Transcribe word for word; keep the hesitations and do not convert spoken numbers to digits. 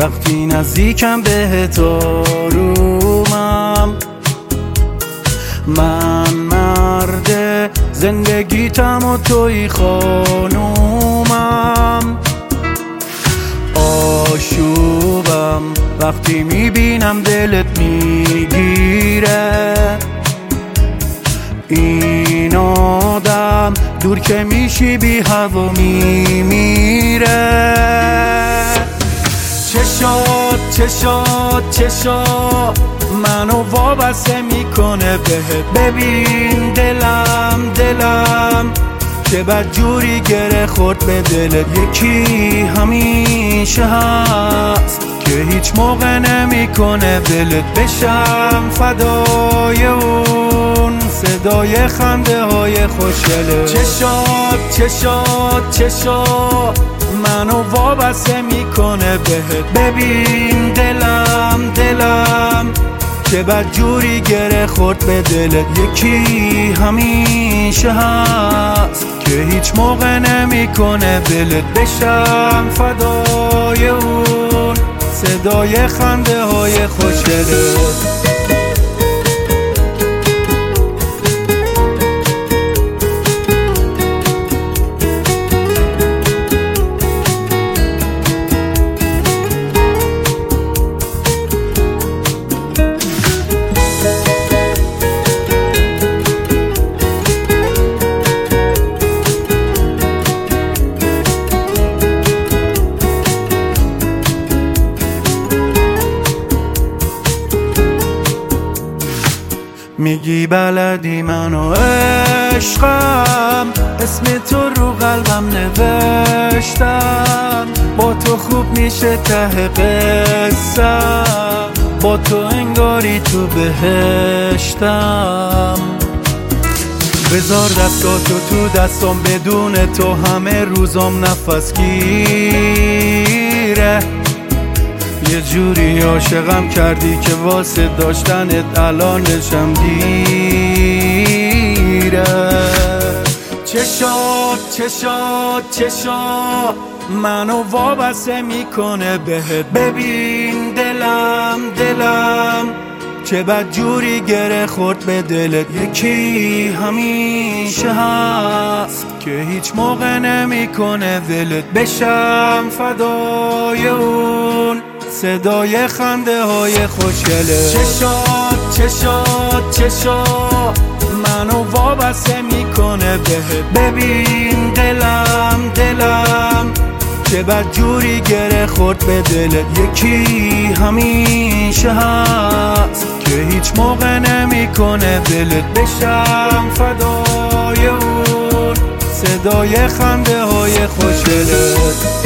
وقتی نزدیکم بهت آرومم. من مرد زندگیتم و توی خانومم. آشوبم وقتی میبینم دلت میگیره. این آدم دور که میشی بی هوا میمیره. چشات چشات چشات منو وابسته میکنه بهت. ببین دلم دلم که بدجوری گره خورد به دلت. یکی همیشه هست که هیچ موقع نمیکنه دلت. بشم فدای اون صدای خنده های خوشگله. چشات چشات چشات منو وابسته میکنه بهت. ببین دلم دلم که بدجوری گره خورد به دلت. یکی همیشه هست که هیچ موقع نمیکنه دلت. بشم فدای اون صدای خنده های خوشگله. میگی بلدی منو عشقم، اسم تو رو قلبم نوشتم. با تو خوب میشه ته قصم، با تو انگاری تو بهشتم. بذار دستاتو تو دستم، بدون تو همه روزم نفس گیره. یه جوری عاشقم کردی که واسه داشتنت الانشم دیره. چشات چشات چشات منو وابسته میکنه بهت. ببین دلم دلم چه بدجوری گره خورد به دلت. یکی همیشه هست که هیچ موقع نمیکنه ولت. بشم فدای اون صدای خنده های خوشگله. چشات چشات چشات منو وابسته میکنه بهت. ببین دلم دلم چه بدجوری گره خورد به دلت. یکی همیشه هست که هیچ موقع نمیکنه ولت. بشم فدای اون صدای خنده های خوشگله.